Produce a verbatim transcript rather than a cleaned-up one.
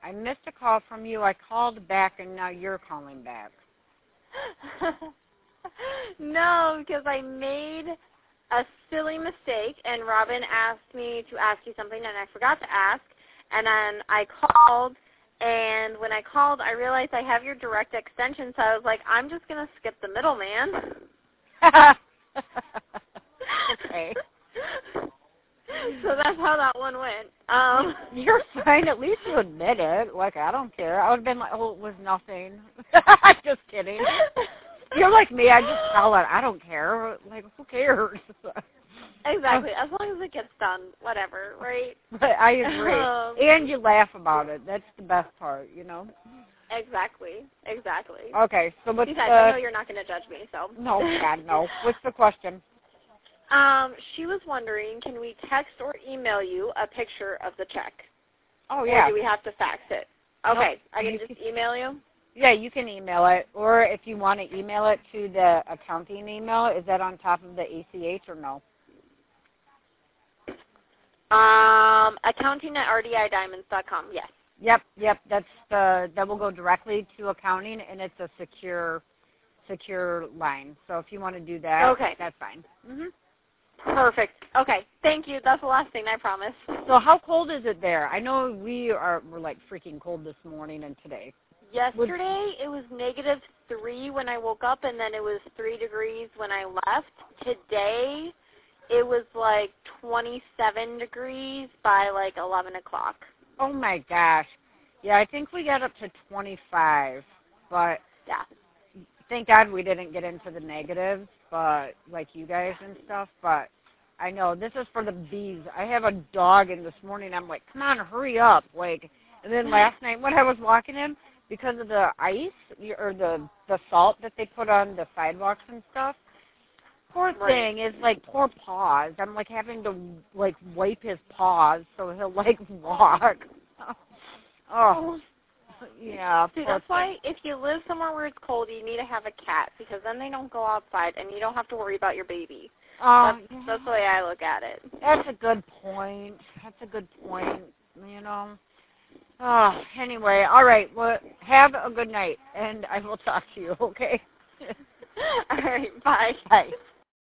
I missed a call from you. I called back, and now you're calling back. No, because I made a silly mistake, and Robin asked me to ask you something, and I forgot to ask. And then I called, and when I called, I realized I have your direct extension, so I was like, I'm just going to skip the middleman. Okay. So that's how that one went. Um, You're fine. At least you admit it. Like, I don't care. I would have been like, oh, it was nothing. Just kidding. You're like me. I just tell it. I don't care. Like, who cares? Exactly. As long as it gets done, whatever, right? But I agree. Um, and you laugh about it. That's the best part, you know? Exactly. Exactly. Okay. So what's Besides, the... I know you're not going to judge me, so. No, God, no. What's the question? Um, she was wondering, can we text or email you a picture of the check? Oh, yeah. Or do we have to fax it? Okay. Nope. I can You just can- email you? Yeah, you can email it. Or if you want to email it to the accounting email, is that on top of the A C H or no? Um, accounting at r d i diamonds dot com, yes. Yep, yep. That's the that will go directly to accounting, and it's a secure, secure line. So if you want to do that, Okay. that's fine. Mhm. Perfect. Okay. Thank you. That's the last thing, I promise. So how cold is it there? I know we are we're like freaking cold this morning and today. Yesterday, it was negative three when I woke up, and then it was three degrees when I left. Today, it was like twenty-seven degrees by like eleven o'clock. Oh my gosh. Yeah, I think we got up to twenty-five, but Yeah. thank God we didn't get into the negatives, but like you guys and stuff. But I know this is for the bees. I have a dog, and this morning I'm like, come on, hurry up, like. And then last night when I was walking him, because of the ice or the the salt that they put on the sidewalks and stuff, poor Right. thing is like poor paws. I'm like having to like wipe his paws so he'll like walk. Oh, yeah. See, poor that's thing. why if you live somewhere where it's cold, you need to have a cat, because then they don't go outside and you don't have to worry about your baby. Um, That's, that's the way I look at it. That's a good point. That's a good point. You know. Oh, anyway, all right. Well, have a good night, and I will talk to you. Okay. All right. Bye. Bye.